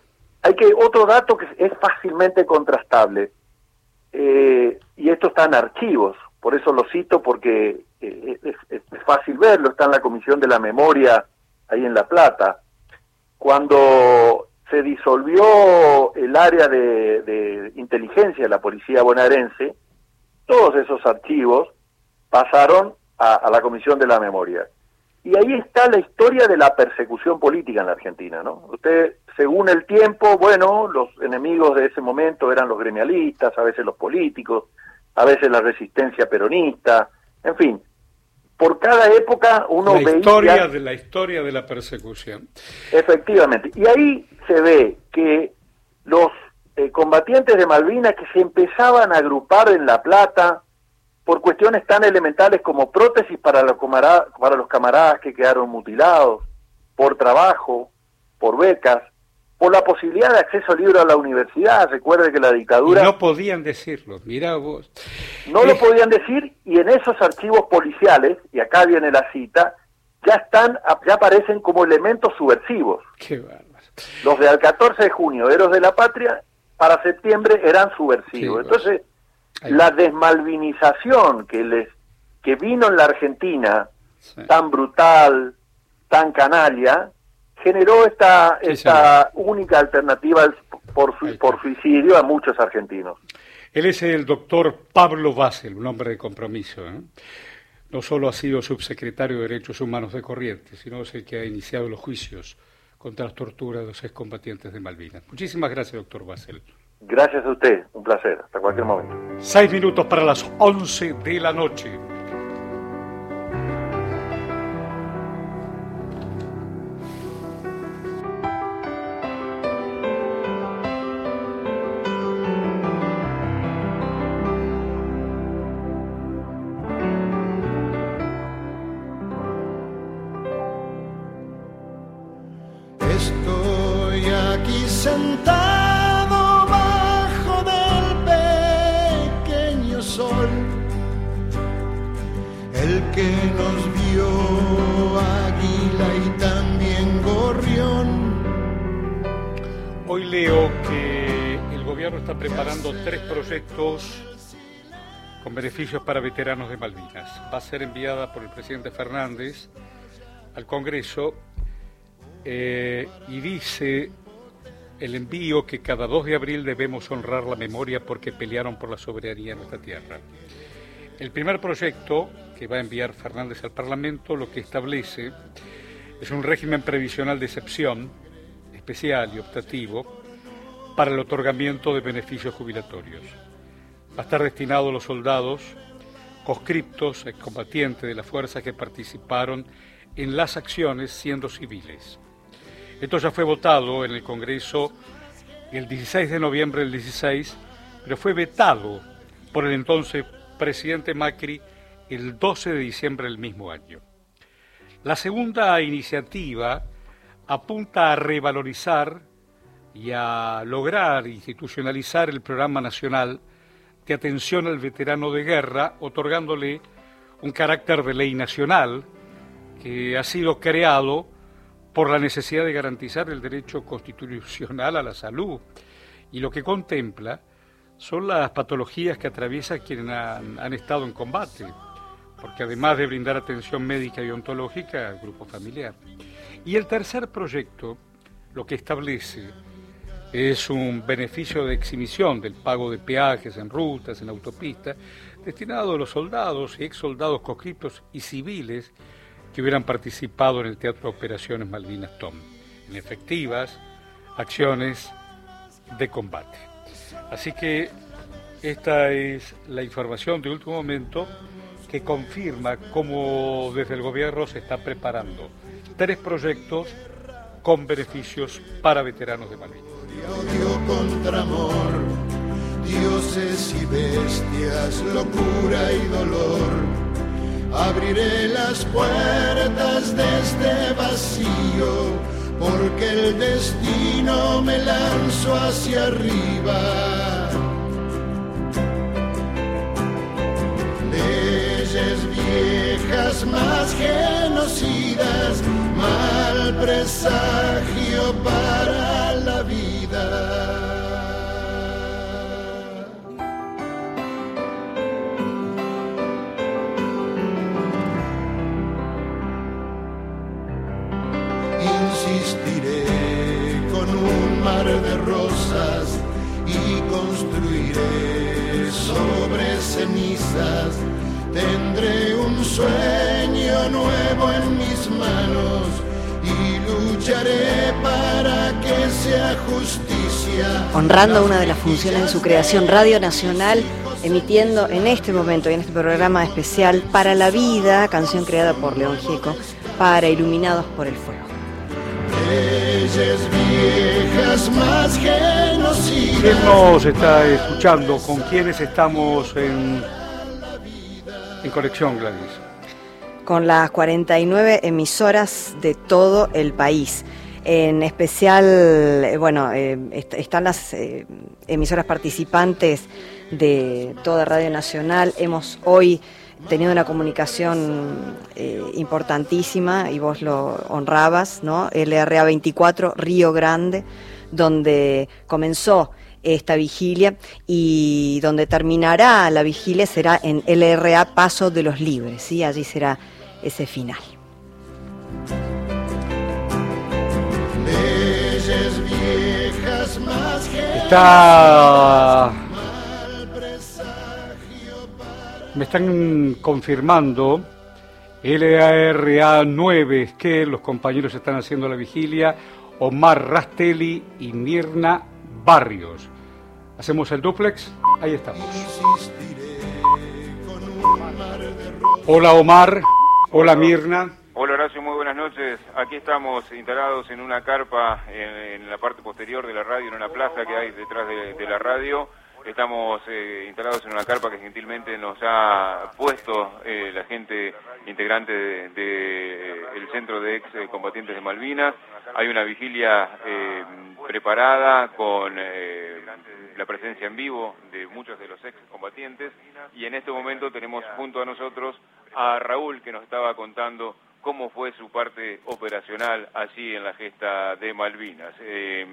hay que, otro dato que es fácilmente contrastable, eh, y esto está en archivos, por eso lo cito porque eh, es, es, es fácil verlo, está en la Comisión de la Memoria, ahí en La Plata. Cuando se disolvió el área de, de inteligencia de la policía bonaerense, todos esos archivos pasaron a, a la Comisión de la Memoria. Y ahí está la historia de la persecución política en la Argentina, ¿no? Usted, según el tiempo, bueno, los enemigos de ese momento eran los gremialistas, a veces los políticos, a veces la resistencia peronista, en fin. Por cada época uno la veía... Historia de la historia de la persecución. Efectivamente. Y ahí se ve que los eh, combatientes de Malvinas que se empezaban a agrupar en La Plata por cuestiones tan elementales como prótesis para los camaradas, para los camaradas que quedaron mutilados, por trabajo, por becas, por la posibilidad de acceso libre a la universidad. Recuerde que la dictadura... Y no podían decirlo, mira vos. No eh... lo podían decir, y en esos archivos policiales, y acá viene la cita, ya están, ya aparecen como elementos subversivos. Qué bárbaro. Los del catorce de junio, Héroes de la Patria, para septiembre eran subversivos. Sí, Entonces, ahí. La desmalvinización que les que vino en la Argentina, sí. tan brutal, tan canalla, generó esta sí, esta única alternativa por, por suicidio a muchos argentinos. Él es el doctor Pablo Basel, un hombre de compromiso, ¿eh? No solo ha sido subsecretario de Derechos Humanos de Corrientes, sino es el que ha iniciado los juicios contra las torturas de los excombatientes de Malvinas. Muchísimas gracias, doctor Basel. Gracias a usted, un placer, hasta cualquier momento. Seis minutos para las once de la noche. Estoy aquí sentado bajo del pequeño sol, el que nos vio águila y también gorrión. Hoy leo que el gobierno está preparando tres proyectos con beneficios para veteranos de Malvinas. Va a ser enviada por el presidente Fernández al Congreso. Eh, y dice el envío que cada dos de abril debemos honrar la memoria porque pelearon por la soberanía en nuestra tierra. El primer proyecto que va a enviar Fernández al Parlamento lo que establece es un régimen previsional de excepción, especial y optativo para el otorgamiento de beneficios jubilatorios. Va a estar destinado a los soldados, conscriptos, excombatientes de las fuerzas que participaron en las acciones siendo civiles. Esto ya fue votado en el Congreso el dieciséis de noviembre del dieciséis, pero fue vetado por el entonces presidente Macri el doce de diciembre del mismo año. La segunda iniciativa apunta a revalorizar y a lograr institucionalizar el Programa Nacional de Atención al Veterano de Guerra, otorgándole un carácter de ley nacional que ha sido creado por la necesidad de garantizar el derecho constitucional a la salud, y lo que contempla son las patologías que atraviesan quienes han, han estado en combate, porque además de brindar atención médica y ontológica al grupo familiar. Y el tercer proyecto lo que establece es un beneficio de exhibición del pago de peajes en rutas, en autopistas, destinado a los soldados y ex soldados conscriptos y civiles que hubieran participado en el Teatro de Operaciones Malvinas Tom, en efectivas acciones de combate. Así que esta es la información de último momento que confirma cómo desde el gobierno se está preparando tres proyectos con beneficios para veteranos de Malvinas. Odio contra amor, dioses y bestias, locura y dolor. Abriré las puertas de este vacío, porque el destino me lanzó hacia arriba. Leyes viejas más genocidas, mal presagio para la vida. vida. Insistiré con un mar de rosas y construiré sobre cenizas. Tendré un sueño nuevo en mis manos y lucharé para que sea justicia. Honrando una de las funciones de su creación, Radio Nacional, emitiendo en este momento y en este programa especial Para la Vida, canción creada por León Gieco, para Iluminados por el Fuego. Leyes viejas más genocidas. ¿Quién nos está escuchando? ¿Con quiénes estamos en, en conexión, Gladys? Con las cuarenta y nueve emisoras de todo el país. En especial, eh, bueno, eh, est- están las eh, emisoras participantes de toda Radio Nacional. Hemos hoy tenido una comunicación eh, importantísima, y vos lo honrabas, ¿no? L R A veinticuatro, Río Grande, donde comenzó esta vigilia y donde terminará la vigilia será en L R A Paso de los Libres, ¿sí? Allí será ese final. Leyes viejas más Está... Me están confirmando L R A nueve que los compañeros están haciendo la vigilia, Omar Rastelli y Mirna Barrios. ¿Hacemos el dúplex? Ahí estamos. Hola Omar, hola Mirna. Hola Horacio, muy buenas noches. Aquí estamos instalados en una carpa en, en la parte posterior de la radio, en una plaza que hay detrás de, de la radio. Estamos eh, instalados en una carpa que gentilmente nos ha puesto eh, la gente integrante del de, de, el Centro de Ex Combatientes de Malvinas. Hay una vigilia eh, preparada con eh, la presencia en vivo de muchos de los ex combatientes, y en este momento tenemos junto a nosotros a Raúl, que nos estaba contando cómo fue su parte operacional allí en la gesta de Malvinas. Eh,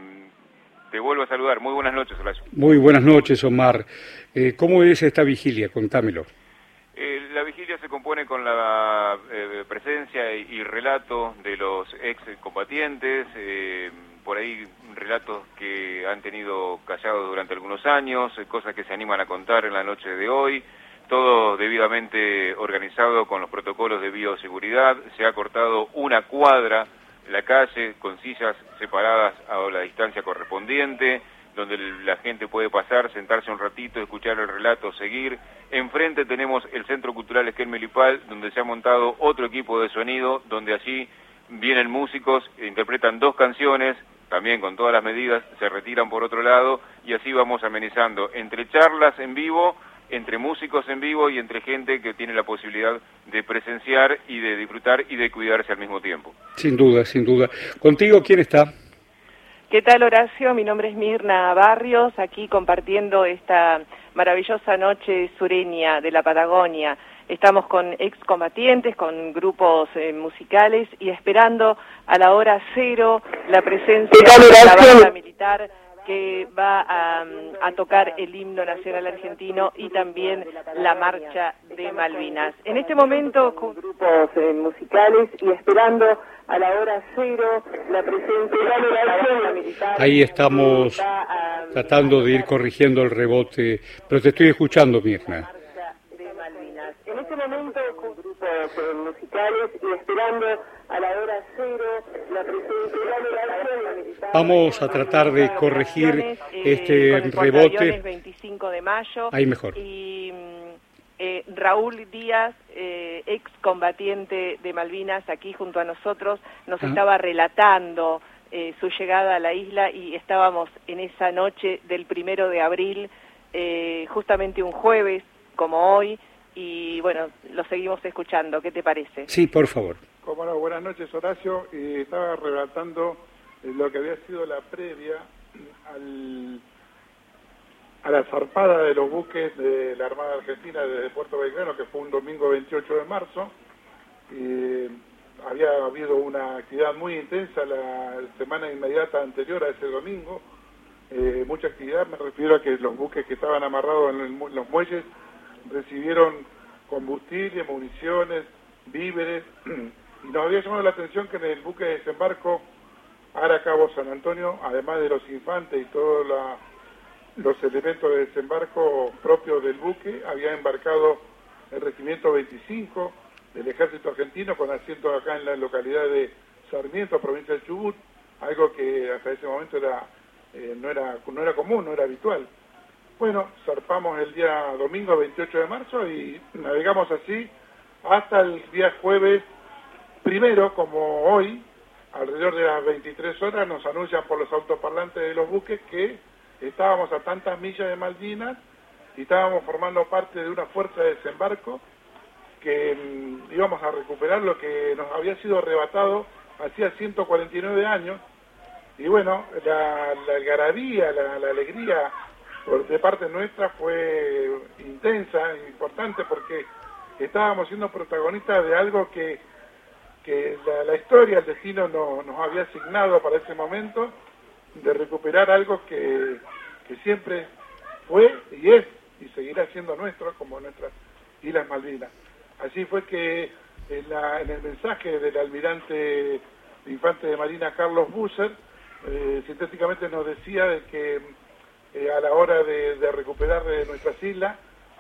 Te vuelvo a saludar. Muy buenas noches, Horacio. Muy buenas noches, Omar. Eh, ¿Cómo es esta vigilia? Contámelo. Eh, la vigilia se compone con la eh, presencia y, y relato de los ex combatientes, eh, por ahí relatos que han tenido callados durante algunos años, eh, cosas que se animan a contar en la noche de hoy, todo debidamente organizado con los protocolos de bioseguridad. Se ha cortado una cuadra la calle con sillas separadas a la distancia correspondiente, donde la gente puede pasar, sentarse un ratito, escuchar el relato, seguir. Enfrente tenemos el Centro Cultural Esquel Melipal, donde se ha montado otro equipo de sonido, donde allí vienen músicos, interpretan dos canciones, también con todas las medidas, se retiran por otro lado, y así vamos amenizando entre charlas en vivo, entre músicos en vivo y entre gente que tiene la posibilidad de presenciar y de disfrutar y de cuidarse al mismo tiempo. Sin duda, sin duda. ¿Contigo quién está? ¿Qué tal, Horacio? Mi nombre es Mirna Barrios, aquí compartiendo esta maravillosa noche sureña de la Patagonia. Estamos con excombatientes, con grupos eh, musicales y esperando a la hora cero la presencia de la banda militar que va a, a tocar el himno nacional argentino y también la marcha de Malvinas. En este momento con grupos eh, musicales y esperando a la hora cero la presencia de la banda militar. Ahí estamos tratando de ir corrigiendo el rebote, pero te estoy escuchando, Mirna. En este momento con grupos eh, musicales y esperando a la hora cero la presencia de la banda militar. Vamos a tratar de corregir este eh, rebote. veinticinco de mayo. Ahí mejor. Y eh, Raúl Díaz, eh, excombatiente de Malvinas, aquí junto a nosotros, nos Ah. estaba relatando eh, su llegada a la isla, y estábamos en esa noche del primero de abril, eh, justamente un jueves como hoy, y bueno, lo seguimos escuchando. ¿Qué te parece? Sí, por favor. Cómo no, buenas noches, Horacio. Eh, estaba relatando eh, lo que había sido la previa al, a la zarpada de los buques de la Armada Argentina desde Puerto Belgrano, que fue un domingo veintiocho de marzo. Eh, había habido una actividad muy intensa la semana inmediata anterior a ese domingo, eh, mucha actividad, me refiero a que los buques que estaban amarrados en, el, en los muelles recibieron combustible, municiones, víveres, y nos había llamado la atención que en el buque de desembarco Ara Cabo San Antonio, además de los infantes y todos la, los elementos de desembarco propios del buque, había embarcado el Regimiento veinticinco del Ejército Argentino, con asiento acá en la localidad de Sarmiento, provincia del Chubut, algo que hasta ese momento era, eh, no era no era común, no era habitual. Bueno, zarpamos el día domingo veintiocho de marzo y navegamos así hasta el día jueves primero, como hoy, alrededor de las veintitrés horas, nos anuncian por los autoparlantes de los buques que estábamos a tantas millas de Malvinas y estábamos formando parte de una fuerza de desembarco que mm, íbamos a recuperar lo que nos había sido arrebatado hacía ciento cuarenta y nueve años. Y bueno, la, la algarabía, la, la alegría por, de parte nuestra fue intensa e importante porque estábamos siendo protagonistas de algo que, que la, la historia, el destino no, nos había asignado para ese momento, de recuperar algo que, que siempre fue y es y seguirá siendo nuestro, como nuestras Islas Malvinas. Así fue que en, la, en el mensaje del almirante infante de Marina Carlos Busser, eh, sintéticamente nos decía de que eh, a la hora de, de recuperar de nuestras islas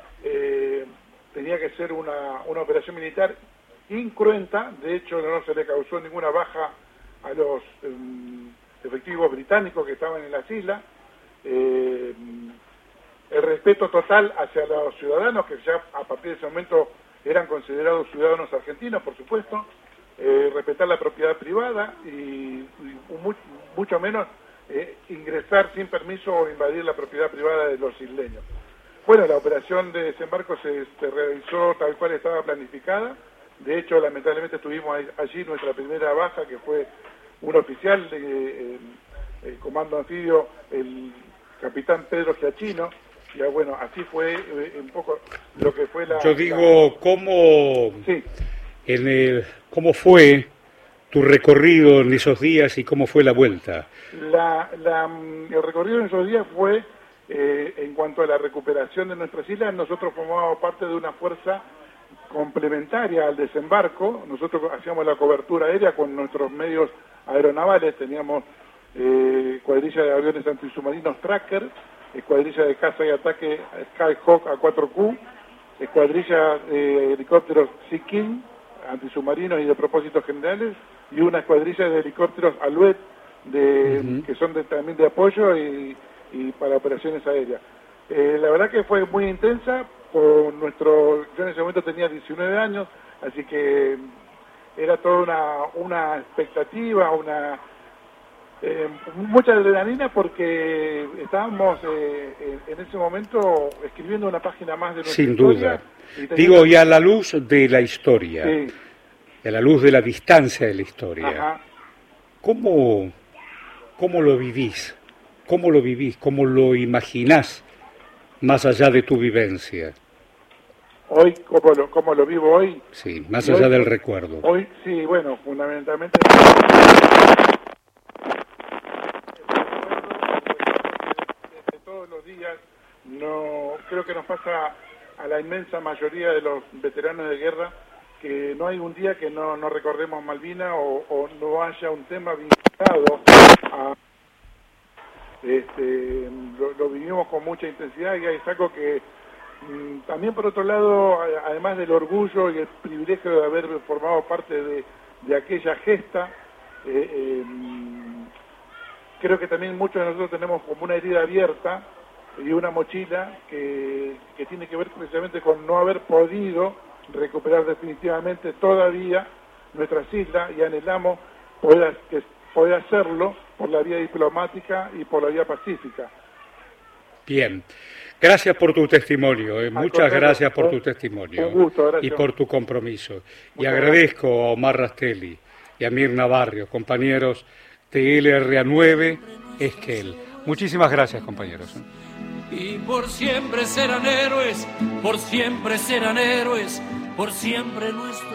eh, tenía que ser una, una operación militar incruenta. De hecho no se le causó ninguna baja a los eh, efectivos británicos que estaban en las islas, eh, el respeto total hacia los ciudadanos que ya a partir de ese momento eran considerados ciudadanos argentinos, por supuesto, eh, respetar la propiedad privada y, y mucho, mucho menos eh, ingresar sin permiso o invadir la propiedad privada de los isleños. Bueno, la operación de desembarco se, se realizó tal cual estaba planificada. De hecho, lamentablemente tuvimos allí nuestra primera baja, que fue un oficial del de, eh, comando anfibio, el capitán Pedro Giachino. Ya bueno, así fue eh, un poco lo que fue la... Yo digo, la... ¿cómo, sí. en el, ¿cómo fue tu recorrido en esos días y cómo fue la vuelta? La, la, el recorrido en esos días fue, eh, en cuanto a la recuperación de nuestras islas, nosotros formábamos parte de una fuerza complementaria al desembarco. Nosotros hacíamos la cobertura aérea con nuestros medios aeronavales, teníamos eh, cuadrilla de aviones antisubmarinos Tracker, escuadrilla de caza y ataque Skyhawk A cuatro Q, escuadrilla de helicópteros Sea King, antisubmarinos y de propósitos generales, y una escuadrilla de helicópteros Alouette, de, uh-huh. que son de, también de apoyo y, y para operaciones aéreas. Eh, la verdad que fue muy intensa. Con nuestro, yo en ese momento tenía diecinueve años, así que era toda una, una expectativa, una eh, mucha adrenalina, porque estábamos eh, en, en ese momento escribiendo una página más de nuestra Sin historia. duda. Y Digo, y a la luz de la historia, sí. a la luz de la distancia de la historia, Ajá. ¿cómo, cómo lo vivís? ¿Cómo lo vivís? ¿Cómo lo imaginás más allá de tu vivencia? Hoy, ¿cómo lo, cómo lo vivo hoy? Sí, más allá hoy, del recuerdo. Hoy, sí, bueno, fundamentalmente... de todos los días, no creo que nos pasa a la inmensa mayoría de los veteranos de guerra, que no hay un día que no, no recordemos Malvinas o, o no haya un tema vinculado a... Este, lo, lo vivimos con mucha intensidad y es algo que mmm, también, por otro lado, además del orgullo y el privilegio de haber formado parte de, de aquella gesta, eh, eh, creo que también muchos de nosotros tenemos como una herida abierta y una mochila que, que tiene que ver precisamente con no haber podido recuperar definitivamente todavía nuestras islas, y anhelamos poder, que, poder hacerlo por la vía diplomática y por la vía pacífica. Bien, gracias por tu testimonio, eh. muchas contrario, gracias por un, tu testimonio un gusto, gracias. Y por tu compromiso. Muchas y agradezco gracias. a Omar Rastelli y a Mirna Barrios, compañeros de L R A nueve Esquel. Muchísimas gracias, compañeros. Y por siempre serán héroes, por siempre serán héroes, por siempre nuestro